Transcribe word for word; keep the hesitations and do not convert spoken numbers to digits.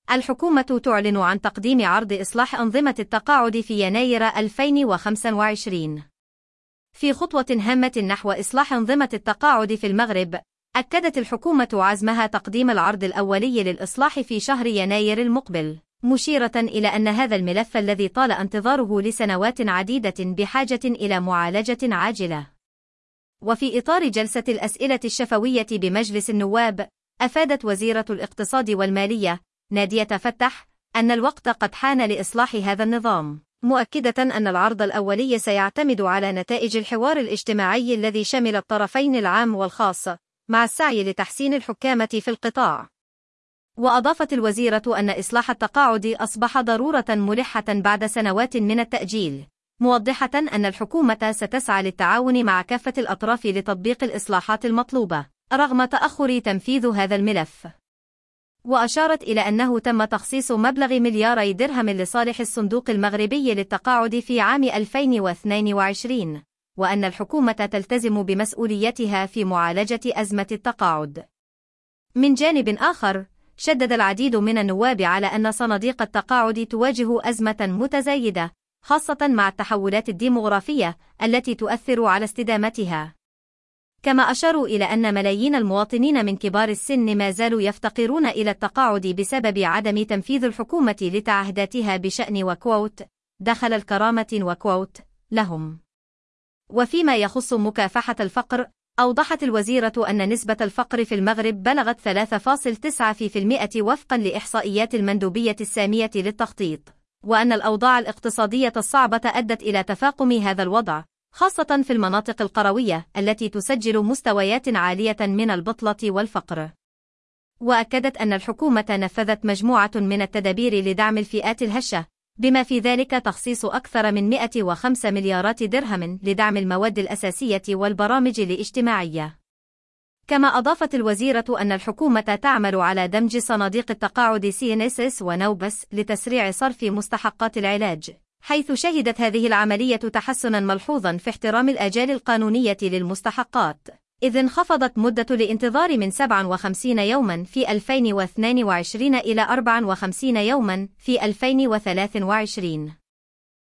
الحكومة تعلن عن تقديم عرض إصلاح أنظمة التقاعد في يناير ألفين وخمسة وعشرين. في خطوة هامة نحو إصلاح أنظمة التقاعد في المغرب، أكدت الحكومة عزمها تقديم العرض الأولي للإصلاح في شهر يناير المقبل، مشيرة إلى أن هذا الملف الذي طال انتظاره لسنوات عديدة بحاجة إلى معالجة عاجلة. وفي إطار جلسة الأسئلة الشفوية بمجلس النواب، أفادت وزيرة الاقتصاد والمالية نادية فتح أن الوقت قد حان لإصلاح هذا النظام، مؤكدة أن العرض الأولي سيعتمد على نتائج الحوار الاجتماعي الذي شمل الطرفين العام والخاص، مع السعي لتحسين الحكامة في القطاع. وأضافت الوزيرة أن إصلاح التقاعد أصبح ضرورة ملحة بعد سنوات من التأجيل، موضحة أن الحكومة ستسعى للتعاون مع كافة الأطراف لتطبيق الإصلاحات المطلوبة، رغم تأخر تنفيذ هذا الملف. وأشارت إلى أنه تم تخصيص مبلغ ملياري درهم لصالح الصندوق المغربي للتقاعد في عام ألفين واثنين وعشرين، وأن الحكومة تلتزم بمسؤوليتها في معالجة أزمة التقاعد. من جانب آخر، شدد العديد من النواب على أن صناديق التقاعد تواجه أزمة متزايدة، خاصة مع التحولات الديمغرافية التي تؤثر على استدامتها. كما أشاروا إلى أن ملايين المواطنين من كبار السن ما زالوا يفتقرون إلى التقاعد بسبب عدم تنفيذ الحكومة لتعهداتها بشأن وكوت دخل الكرامة وكوت لهم. وفيما يخص مكافحة الفقر، أوضحت الوزيرة أن نسبة الفقر في المغرب بلغت ثلاثة فاصلة تسعة بالمئة وفقا لإحصائيات المندوبية السامية للتخطيط، وأن الأوضاع الاقتصادية الصعبة أدت إلى تفاقم هذا الوضع، خاصة في المناطق القروية التي تسجل مستويات عالية من البطلة والفقر. وأكدت أن الحكومة نفذت مجموعة من التدابير لدعم الفئات الهشة، بما في ذلك تخصيص أكثر من مئة وخمسة مليارات درهم لدعم المواد الأساسية والبرامج الاجتماعية. كما أضافت الوزيرة أن الحكومة تعمل على دمج صناديق التقاعد سي إن إس إس ونوبس لتسريع صرف مستحقات العلاج، حيث شهدت هذه العملية تحسنا ملحوظا في احترام الآجال القانونية للمستحقات، إذ انخفضت مدة الانتظار من سبعة وخمسين يوما في ألفين واثنين وعشرين إلى أربعة وخمسين يوما في ألفين وثلاثة وعشرين.